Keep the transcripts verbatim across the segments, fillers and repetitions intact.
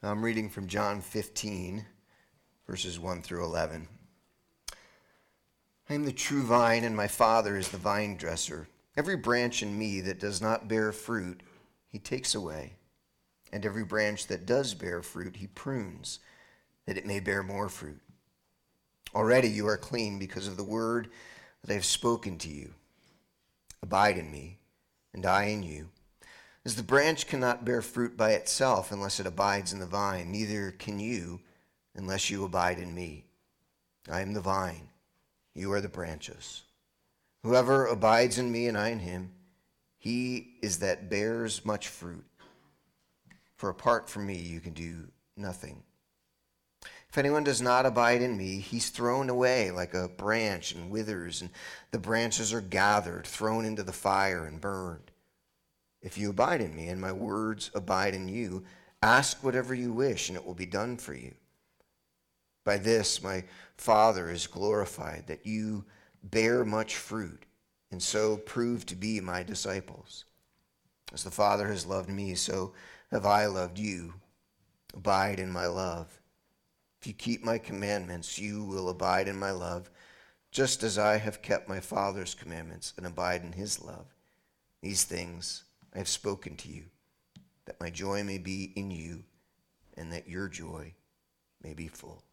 I'm reading from John fifteen, verses one through eleven. I am the true vine, and my Father is the vine dresser. Every branch in me that does not bear fruit, he takes away. And every branch that does bear fruit, he prunes, that it may bear more fruit. Already you are clean because of the word that I have spoken to you. Abide in me, and I in you. As the branch cannot bear fruit by itself unless it abides in the vine, neither can you unless you abide in me. I am the vine, you are the branches. Whoever abides in me and I in him, he is that bears much fruit. For apart from me, you can do nothing. If anyone does not abide in me, he's thrown away like a branch and withers, and the branches are gathered, thrown into the fire and burned. If you abide in me and my words abide in you, ask whatever you wish and it will be done for you. By this my Father is glorified, that you bear much fruit and so prove to be my disciples. As the Father has loved me, so have I loved you. Abide in my love. If you keep my commandments, you will abide in my love, just as I have kept my Father's commandments and abide in his love. These things I have spoken to you, that my joy may be in you, and that your joy may be full.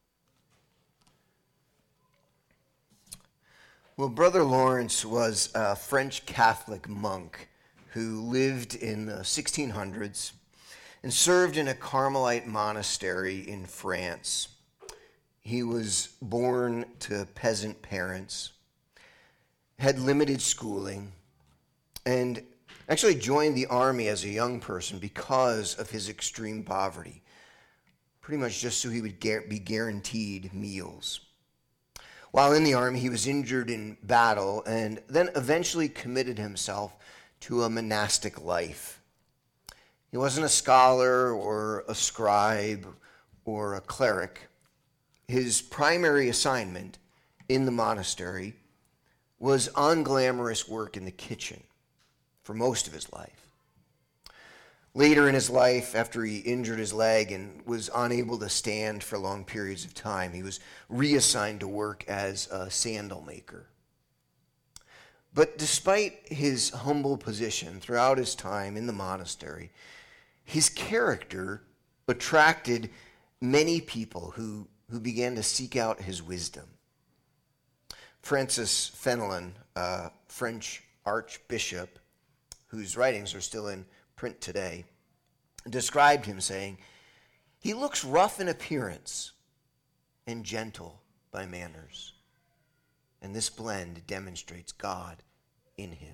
Well, Brother Lawrence was a French Catholic monk who lived in the sixteen hundreds and served in a Carmelite monastery in France. He was born to peasant parents, had limited schooling, and actually joined the army as a young person because of his extreme poverty, pretty much just so he would be guaranteed meals. While in the army, he was injured in battle and then eventually committed himself to a monastic life. He wasn't a scholar or a scribe or a cleric. His primary assignment in the monastery was unglamorous work in the kitchen for most of his life. Later in his life, after he injured his leg and was unable to stand for long periods of time, he was reassigned to work as a sandal maker. But despite his humble position throughout his time in the monastery, his character attracted many people who, who began to seek out his wisdom. Francis Fenelon, a French archbishop, whose writings are still in print today, described him saying, "He looks rough in appearance and gentle by manners, and this blend demonstrates God in him."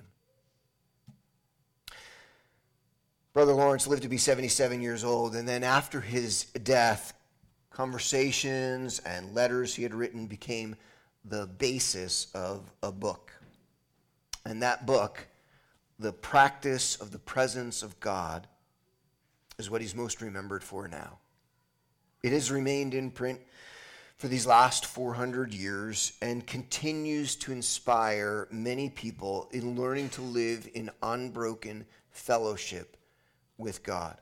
Brother Lawrence lived to be seventy-seven years old, and then after his death, conversations and letters he had written became the basis of a book. And that book, The Practice of the Presence of God, is what he's most remembered for now. It has remained in print for these last four hundred years and continues to inspire many people in learning to live in unbroken fellowship with God.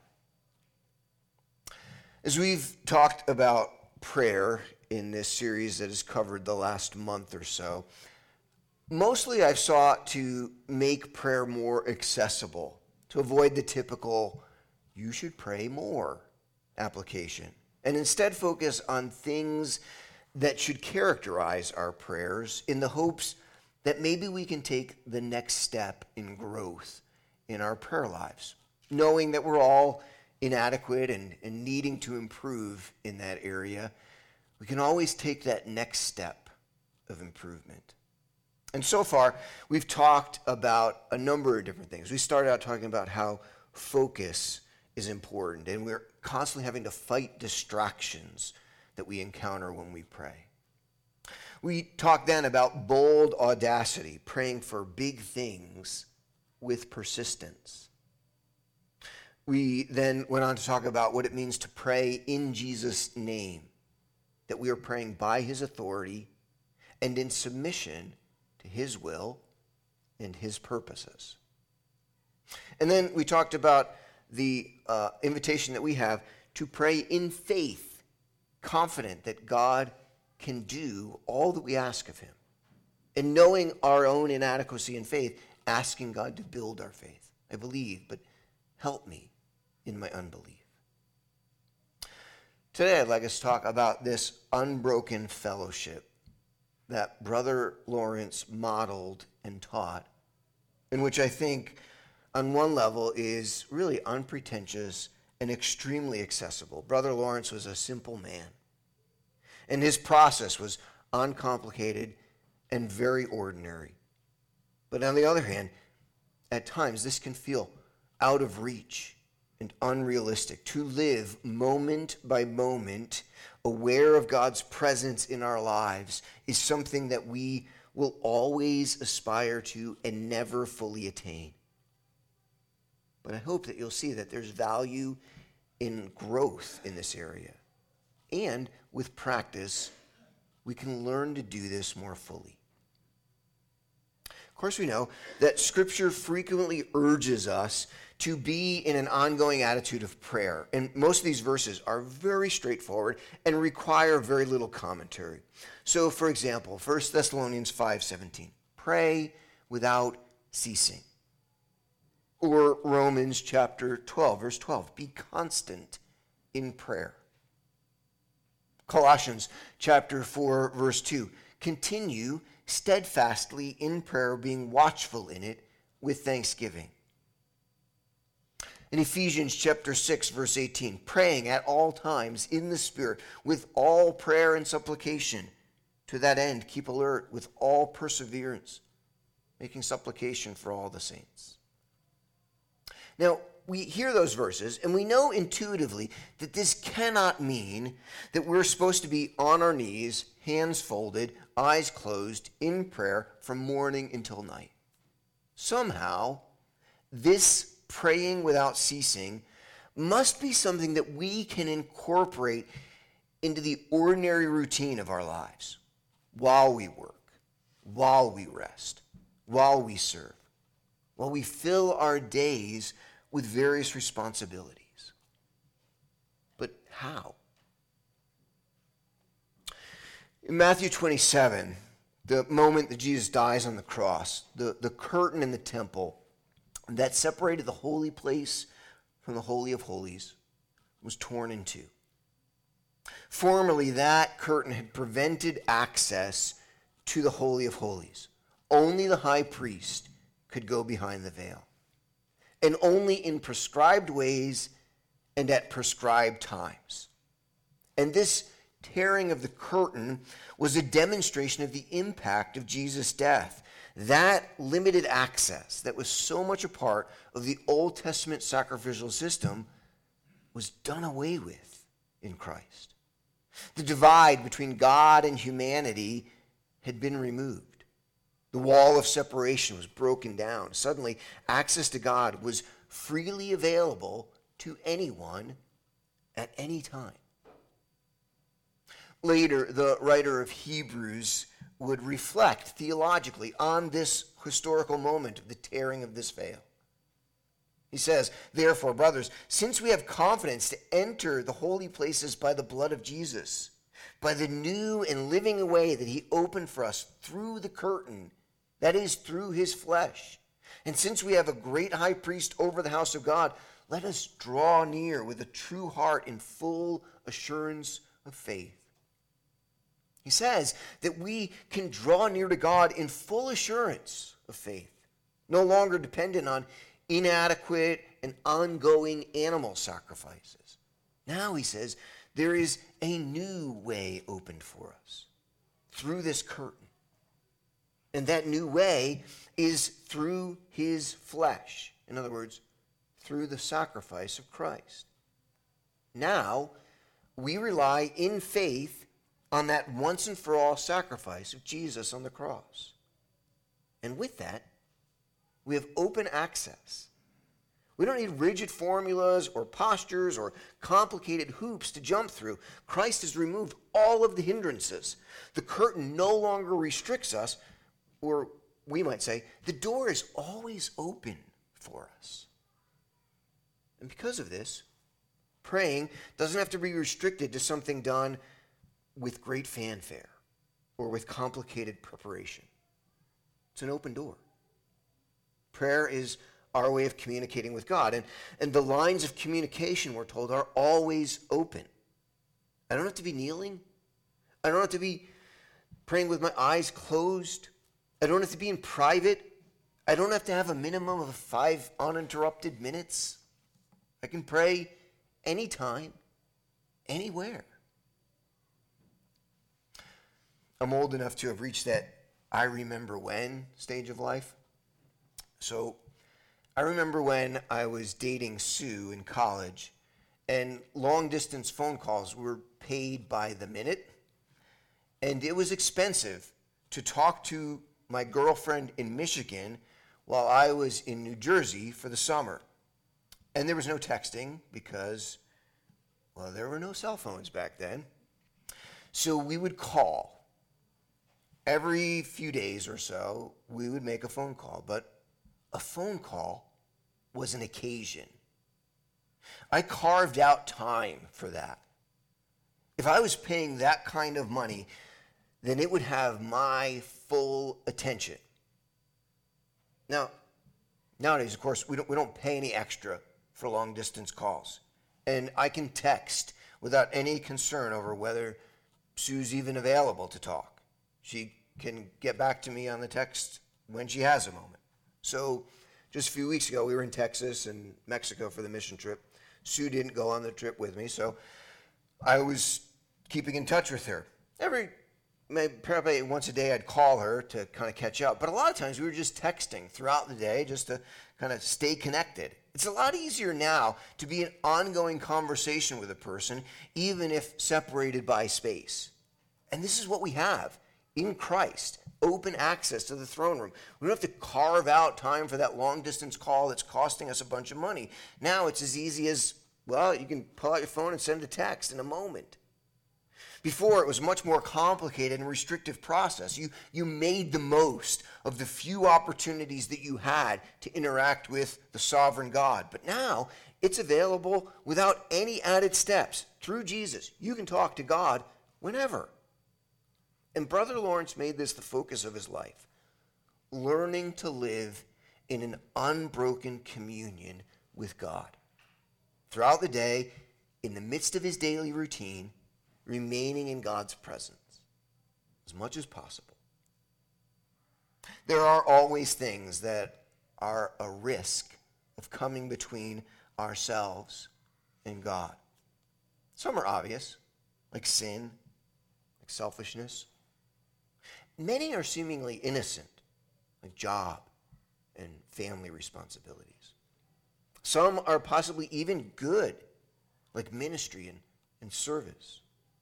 As we've talked about prayer in this series that has covered the last month or so, mostly I've sought to make prayer more accessible, to avoid the typical, "you should pray more" application, and instead focus on things that should characterize our prayers in the hopes that maybe we can take the next step in growth in our prayer lives, knowing that we're all inadequate and, and needing to improve in that area. We can always take that next step of improvement. And so far, we've talked about a number of different things. We started out talking about how focus is important, and we're constantly having to fight distractions that we encounter when we pray. We talked then about bold audacity, praying for big things with persistence. We then went on to talk about what it means to pray in Jesus' name, that we are praying by his authority and in submission to his will and his purposes. And then we talked about the uh, invitation that we have to pray in faith, confident that God can do all that we ask of him. And knowing our own inadequacy in faith, asking God to build our faith. I believe, but help me in my unbelief. Today, I'd like us to talk about this unbroken fellowship that Brother Lawrence modeled and taught, in which I think, on one level, is really unpretentious and extremely accessible. Brother Lawrence was a simple man, and his process was uncomplicated and very ordinary. But on the other hand, at times, this can feel out of reach and unrealistic. To live moment by moment, aware of God's presence in our lives, is something that we will always aspire to and never fully attain. But I hope that you'll see that there's value in growth in this area. And with practice, we can learn to do this more fully. Of course, we know that Scripture frequently urges us to be in an ongoing attitude of prayer. And most of these verses are very straightforward and require very little commentary. So, for example, First Thessalonians five seventeen, pray without ceasing. Or Romans chapter twelve, verse twelve, be constant in prayer. Colossians chapter four, verse two, continue steadfastly in prayer, being watchful in it with thanksgiving. In Ephesians chapter six, verse eighteen, praying at all times in the Spirit with all prayer and supplication. To that end, keep alert with all perseverance, making supplication for all the saints. Now, we hear those verses, and we know intuitively that this cannot mean that we're supposed to be on our knees, hands folded, eyes closed, in prayer from morning until night. Somehow, this praying without ceasing must be something that we can incorporate into the ordinary routine of our lives, while we work, while we rest, while we serve, while we fill our days with various responsibilities. But how? In Matthew twenty-seven, the moment that Jesus dies on the cross, the, the curtain in the temple that separated the holy place from the Holy of Holies was torn in two. Formerly, that curtain had prevented access to the Holy of Holies. Only the high priest could go behind the veil, and only in prescribed ways and at prescribed times. And this tearing of the curtain was a demonstration of the impact of Jesus' death. That limited access that was so much a part of the Old Testament sacrificial system was done away with in Christ. The divide between God and humanity had been removed. The wall of separation was broken down. Suddenly, access to God was freely available to anyone at any time. Later, the writer of Hebrews would reflect theologically on this historical moment of the tearing of this veil. He says, therefore, brothers, since we have confidence to enter the holy places by the blood of Jesus, by the new and living way that he opened for us through the curtain, that is, through his flesh. And since we have a great high priest over the house of God, let us draw near with a true heart in full assurance of faith. He says that we can draw near to God in full assurance of faith, no longer dependent on inadequate and ongoing animal sacrifices. Now, he says, there is a new way opened for us through this curtain. And that new way is through his flesh. In other words, through the sacrifice of Christ. Now, we rely in faith on that once and for all sacrifice of Jesus on the cross. And with that, we have open access. We don't need rigid formulas or postures or complicated hoops to jump through. Christ has removed all of the hindrances. The curtain no longer restricts us, or we might say, the door is always open for us. And because of this, Praying doesn't have to be restricted to something done with great fanfare or with complicated preparation. It's an open door. Prayer is our way of communicating with God. And, and the lines of communication, we're told, are always open. I don't have to be kneeling. I don't have to be praying with my eyes closed. I don't have to be in private. I don't have to have a minimum of five uninterrupted minutes. I can pray anytime, anywhere. I'm old enough to have reached that I remember when stage of life. So I remember when I was dating Sue in college, and long-distance phone calls were paid by the minute, and it was expensive to talk to my girlfriend in Michigan while I was in New Jersey for the summer. And there was no texting because, well, there were no cell phones back then. So we would call. Every few days or so, we would make a phone call, but a phone call was an occasion. I carved out time for that. If I was paying that kind of money, then it would have my full attention. Now, nowadays, of course, we don't, we don't pay any extra for long-distance calls. And I can text without any concern over whether Sue's even available to talk. She can get back to me on the text when she has a moment. So just a few weeks ago, we were in Texas and Mexico for the mission trip. Sue didn't go on the trip with me, so I was keeping in touch with her. Every, maybe probably once a day, I'd call her to kind of catch up. But a lot of times, we were just texting throughout the day just to kind of stay connected. It's a lot easier now to be in ongoing conversation with a person, even if separated by space. And this is what we have in Christ, open access to the throne room. We don't have to carve out time for that long-distance call that's costing us a bunch of money. Now it's as easy as, well, you can pull out your phone and send a text in a moment. Before, it was a much more complicated and restrictive process. You, you made the most of the few opportunities that you had to interact with the sovereign God. But now, it's available without any added steps. Through Jesus, you can talk to God whenever. And Brother Lawrence made this the focus of his life, learning to live in an unbroken communion with God. Throughout the day, in the midst of his daily routine, remaining in God's presence as much as possible. There are always things that are a risk of coming between ourselves and God. Some are obvious, like sin, like selfishness. Many are seemingly innocent, like job and family responsibilities. Some are possibly even good, like ministry and, and service.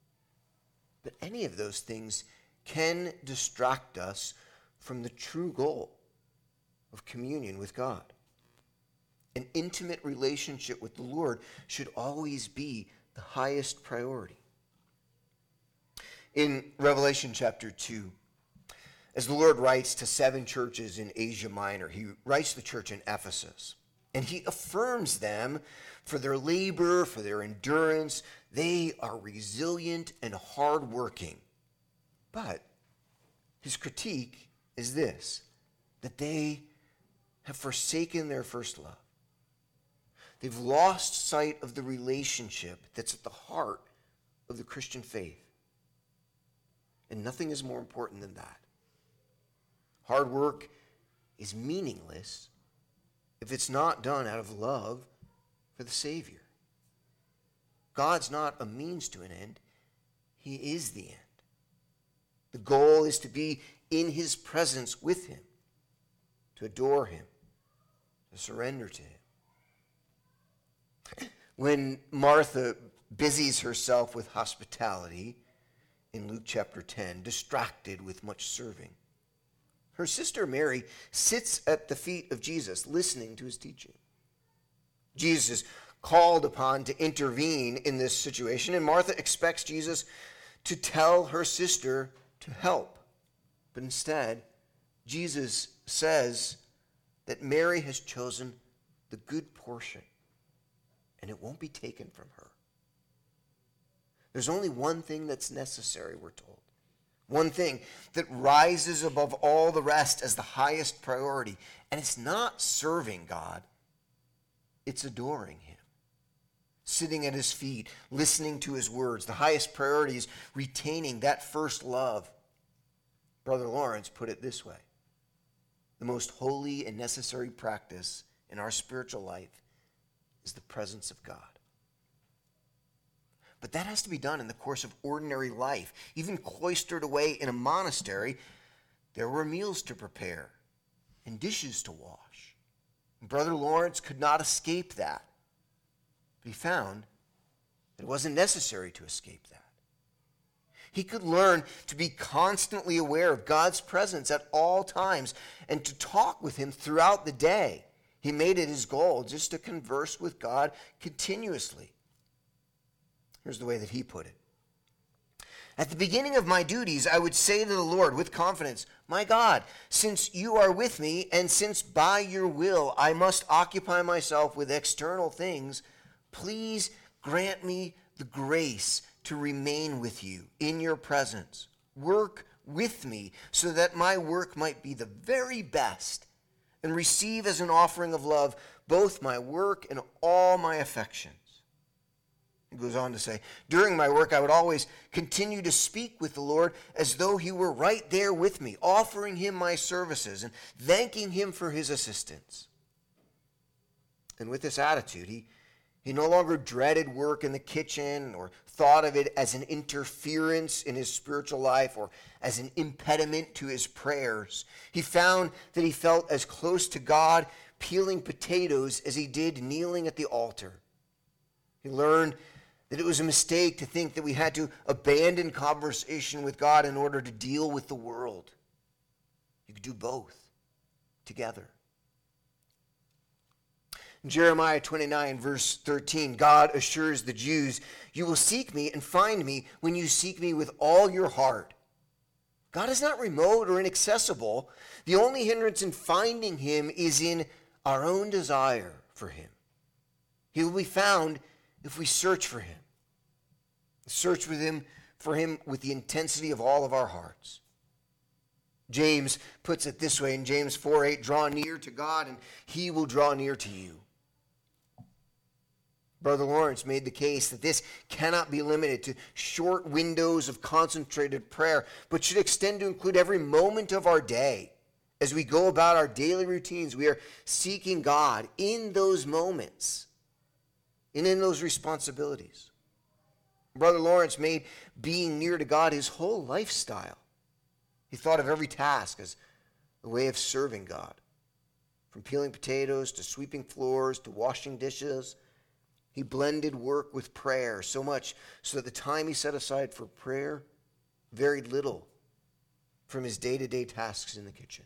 But any of those things can distract us from the true goal of communion with God. An intimate relationship with the Lord should always be the highest priority. In Revelation chapter two, as the Lord writes to seven churches in Asia Minor, he writes to the church in Ephesus, and he affirms them for their labor, for their endurance. They are resilient and hardworking. But his critique is this, that they have forsaken their first love. They've lost sight of the relationship that's at the heart of the Christian faith. And nothing is more important than that. Hard work is meaningless if it's not done out of love for the Savior. God's not a means to an end. He is the end. The goal is to be in his presence with him, to adore him, to surrender to him. When Martha busies herself with hospitality in Luke chapter ten, distracted with much serving, her sister Mary sits at the feet of Jesus, listening to his teaching. Jesus is called upon to intervene in this situation, and Martha expects Jesus to tell her sister to help. But instead, Jesus says that Mary has chosen the good portion, and it won't be taken from her. There's only one thing that's necessary, we're told. One thing that rises above all the rest as the highest priority. And it's not serving God. It's adoring him. Sitting at his feet, listening to his words. The highest priority is retaining that first love. Brother Lawrence put it this way. The most holy and necessary practice in our spiritual life is the presence of God. But that has to be done in the course of ordinary life. Even cloistered away in a monastery, there were meals to prepare and dishes to wash. And Brother Lawrence could not escape that. But he found that it wasn't necessary to escape that. He could learn to be constantly aware of God's presence at all times and to talk with him throughout the day. He made it his goal just to converse with God continuously. Here's the way that he put it. At the beginning of my duties, I would say to the Lord with confidence, my God, since you are with me, and since by your will I must occupy myself with external things, please grant me the grace to remain with you in your presence. Work with me so that my work might be the very best, and receive as an offering of love both my work and all my affections. He goes on to say, during my work, I would always continue to speak with the Lord as though he were right there with me, offering him my services and thanking him for his assistance. And with this attitude, he, he no longer dreaded work in the kitchen or thought of it as an interference in his spiritual life or as an impediment to his prayers. He found that he felt as close to God peeling potatoes as he did kneeling at the altar. He learned that it was a mistake to think that we had to abandon conversation with God in order to deal with the world. You could do both together. In Jeremiah twenty-nine, verse thirteen, God assures the Jews, you will seek me and find me when you seek me with all your heart. God is not remote or inaccessible. The only hindrance in finding him is in our own desire for him. He will be found if we search for him. Search with him for him with the intensity of all of our hearts. James puts it this way in James four eight, draw near to God and he will draw near to you. Brother Lawrence made the case that this cannot be limited to short windows of concentrated prayer, but should extend to include every moment of our day. As we go about our daily routines, we are seeking God in those moments and in those responsibilities. Brother Lawrence made being near to God his whole lifestyle. He thought of every task as a way of serving God. From peeling potatoes to sweeping floors to washing dishes, he blended work with prayer so much so that the time he set aside for prayer varied little from his day-to-day tasks in the kitchen.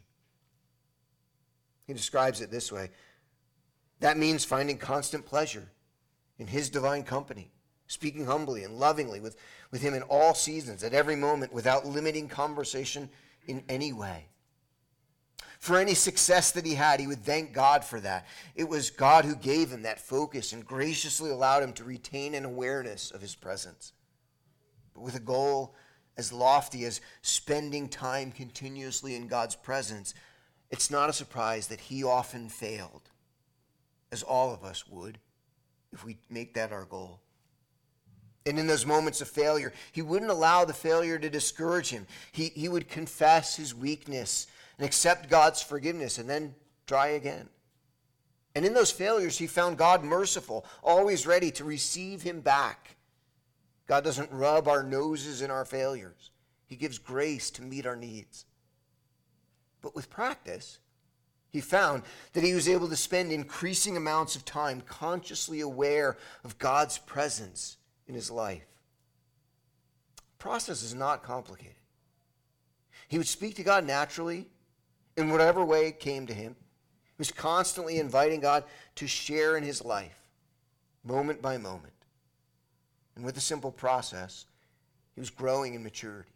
He describes it this way. That means finding constant pleasure in his divine company, speaking humbly and lovingly with, with him in all seasons, at every moment, without limiting conversation in any way. For any success that he had, he would thank God for that. It was God who gave him that focus and graciously allowed him to retain an awareness of his presence. But with a goal as lofty as spending time continuously in God's presence, it's not a surprise that he often failed, as all of us would, if we make that our goal. And in those moments of failure, he wouldn't allow the failure to discourage him. He, he would confess his weakness and accept God's forgiveness and then try again. And in those failures, he found God merciful, always ready to receive him back. God doesn't rub our noses in our failures. He gives grace to meet our needs. But with practice, he found that he was able to spend increasing amounts of time consciously aware of God's presence in his life. The process is not complicated. He would speak to God naturally in whatever way it came to him. He was constantly inviting God to share in his life, moment by moment. And with a simple process, he was growing in maturity,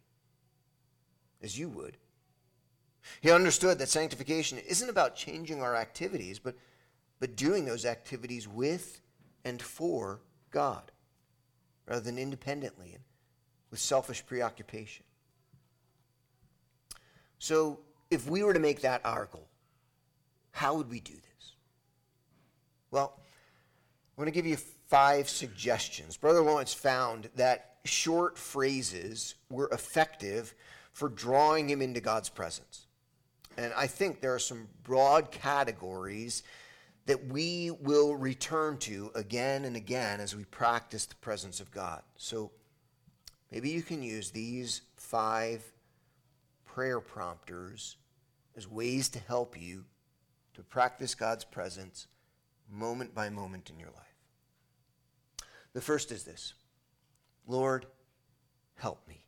as you would. He understood that sanctification isn't about changing our activities, but, but doing those activities with and for God. rather than independently and with selfish preoccupation. So if we were to make that our goal, how would we do this? Well, I want to give you five suggestions. Brother Lawrence found that short phrases were effective for drawing him into God's presence. And I think there are some broad categories that we will return to again and again as we practice the presence of God. So maybe you can use these five prayer prompters as ways to help you to practice God's presence moment by moment in your life. The first is this: Lord, help me.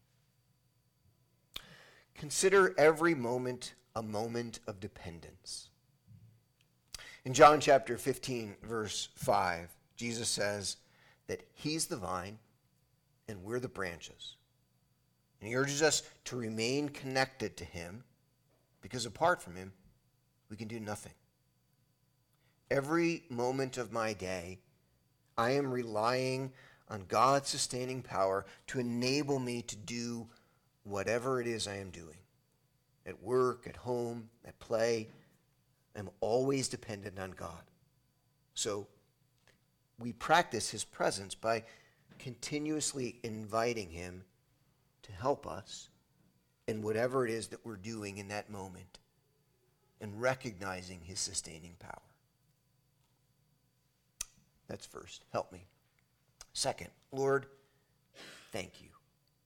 Consider every moment a moment of dependence. In John chapter fifteen, verse five, Jesus says that he's the vine and we're the branches. And he urges us to remain connected to him because apart from him, we can do nothing. Every moment of my day, I am relying on God's sustaining power to enable me to do whatever it is I am doing. At work, at home, at play, I'm always dependent on God. So we practice his presence by continuously inviting him to help us in whatever it is that we're doing in that moment and recognizing his sustaining power. That's first. Help me. Second, Lord, thank you.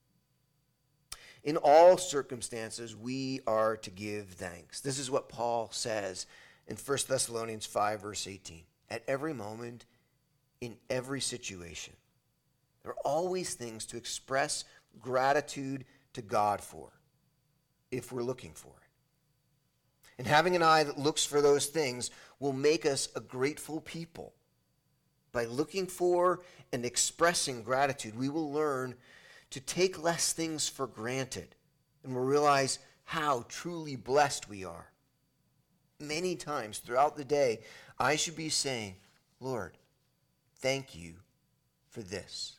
In all circumstances, we are to give thanks. This is what Paul says in First Thessalonians five, verse eighteen. At every moment, in every situation, there are always things to express gratitude to God for, if we're looking for it. And having an eye that looks for those things will make us a grateful people. By looking for and expressing gratitude, we will learn to take less things for granted, and we'll realize how truly blessed we are. Many times throughout the day, I should be saying, Lord, thank you for this.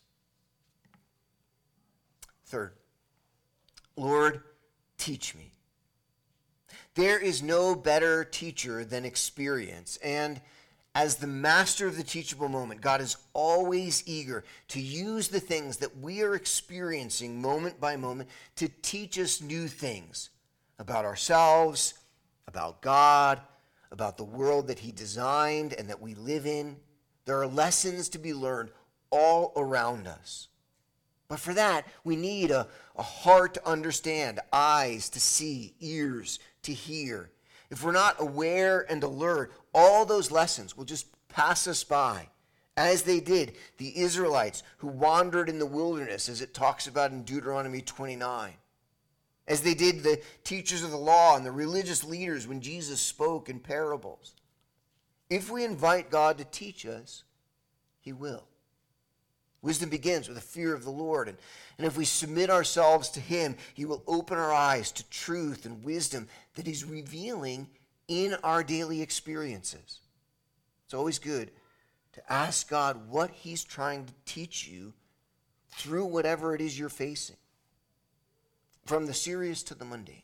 Third, Lord, teach me. There is no better teacher than experience, and as the master of the teachable moment, God is always eager to use the things that we are experiencing moment by moment to teach us new things about ourselves, about God, about the world that he designed and that we live in. There are lessons to be learned all around us. But for that, we need a, a heart to understand, eyes to see, ears to hear. If we're not aware and alert, all those lessons will just pass us by, as they did the Israelites who wandered in the wilderness, as it talks about in Deuteronomy twenty-nine, as they did the teachers of the law and the religious leaders when Jesus spoke in parables. If we invite God to teach us, he will. Wisdom begins with a fear of the Lord, and, and if we submit ourselves to him, he will open our eyes to truth and wisdom that he's revealing in our daily experiences. It's always good to ask God what he's trying to teach you through whatever it is you're facing, from the serious to the mundane.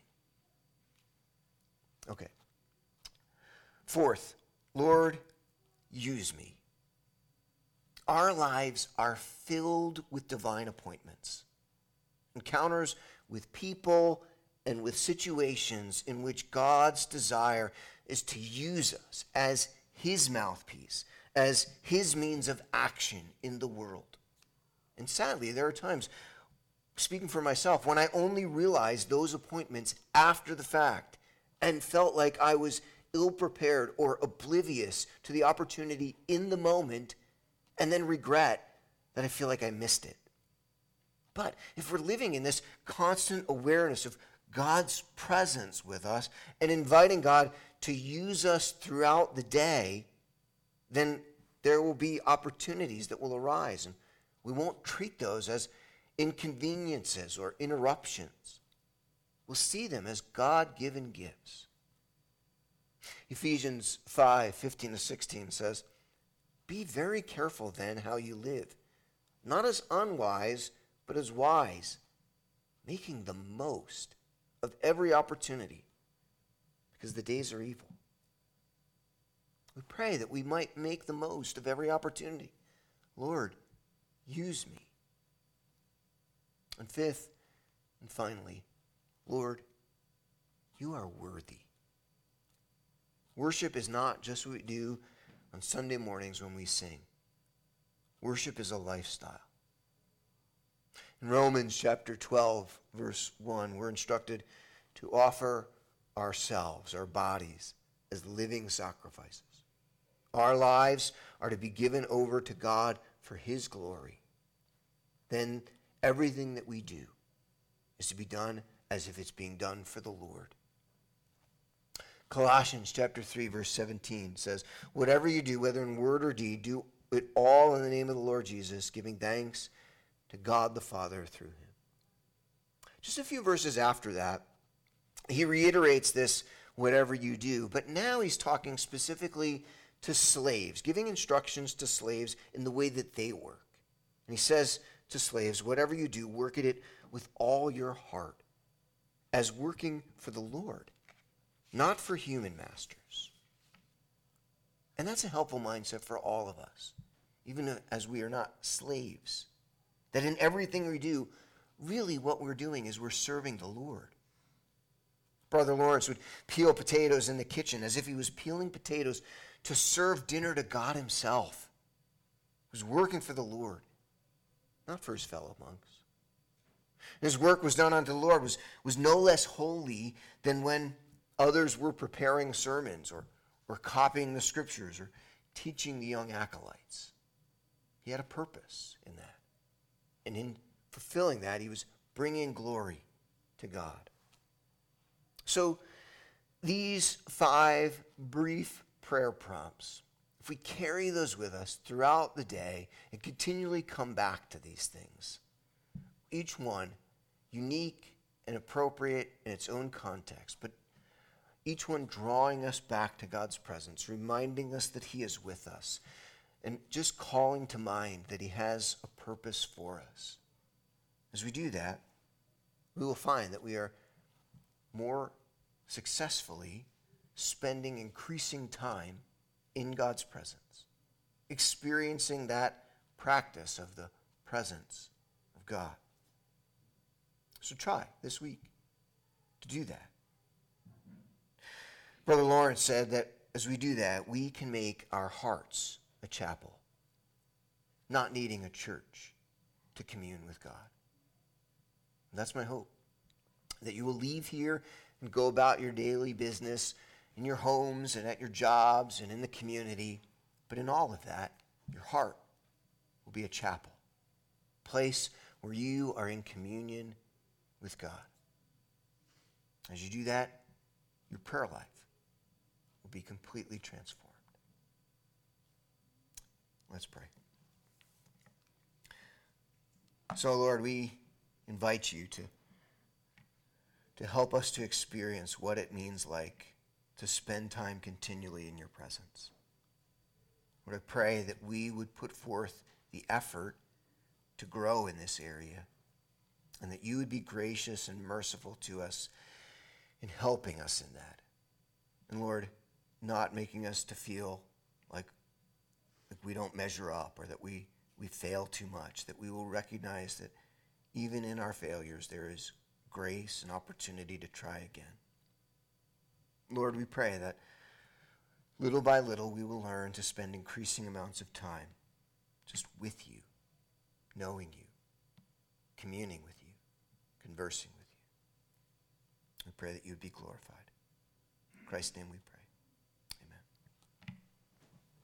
Okay. Fourth, Lord, use me. Our lives are filled with divine appointments, encounters with people and with situations in which God's desire is to use us as his mouthpiece, as his means of action in the world. And sadly, there are times, speaking for myself, when I only realized those appointments after the fact and felt like I was ill-prepared or oblivious to the opportunity in the moment, and then regret that I feel like I missed it. But if we're living in this constant awareness of God's presence with us and inviting God to use us throughout the day, then there will be opportunities that will arise, and we won't treat those as inconveniences or interruptions. We'll see them as God-given gifts. Ephesians five, fifteen to sixteen says, "Be very careful then how you live, not as unwise, but as wise, making the most of every opportunity, because the days are evil. We pray that we might make the most of every opportunity. Lord, use me. And fifth, and finally, Lord, you are worthy. Worship is not just what we do on Sunday mornings when we sing. Worship is a lifestyle. In Romans chapter twelve, verse one, we're instructed to offer ourselves, our bodies, as living sacrifices. Our lives are to be given over to God for his glory. Then everything that we do is to be done as if it's being done for the Lord. Colossians chapter three, verse seventeen says, whatever you do, whether in word or deed, do it all in the name of the Lord Jesus, giving thanks to God the Father through him. Just a few verses after that, he reiterates this, whatever you do, but now he's talking specifically to slaves, giving instructions to slaves in the way that they work. And he says to slaves, whatever you do, work at it with all your heart, as working for the Lord, not for human masters. And that's a helpful mindset for all of us, even as we are not slaves. That in everything we do, really what we're doing is we're serving the Lord. Brother Lawrence would peel potatoes in the kitchen as if he was peeling potatoes to serve dinner to God himself. He was working for the Lord, not for his fellow monks. His work was done unto the Lord, was, was no less holy than when others were preparing sermons or, or copying the scriptures or teaching the young acolytes. He had a purpose in that. And in fulfilling that, he was bringing glory to God. So these five brief prayer prompts, if we carry those with us throughout the day and continually come back to these things, each one unique and appropriate in its own context, but each one drawing us back to God's presence, reminding us that he is with us, and just calling to mind that he has a purpose for us. As we do that, we will find that we are more successfully spending increasing time in God's presence, experiencing that practice of the presence of God. So try this week to do that. Brother Lawrence said that as we do that, we can make our hearts a chapel, not needing a church to commune with God. And that's my hope, that you will leave here and go about your daily business in your homes and at your jobs and in the community. But in all of that, your heart will be a chapel, a place where you are in communion with God. As you do that, your prayer life will be completely transformed. Let's pray. So, Lord, we invite you to, to help us to experience what it means like to spend time continually in your presence. Lord, I pray that we would put forth the effort to grow in this area, and that you would be gracious and merciful to us in helping us in that. And Lord, not making us to feel like, like we don't measure up or that we, we fail too much, that we will recognize that even in our failures there is grace and opportunity to try again. Lord, we pray that little by little we will learn to spend increasing amounts of time just with you, knowing you, communing with you, conversing with you. We pray that you would be glorified. In Christ's name we pray.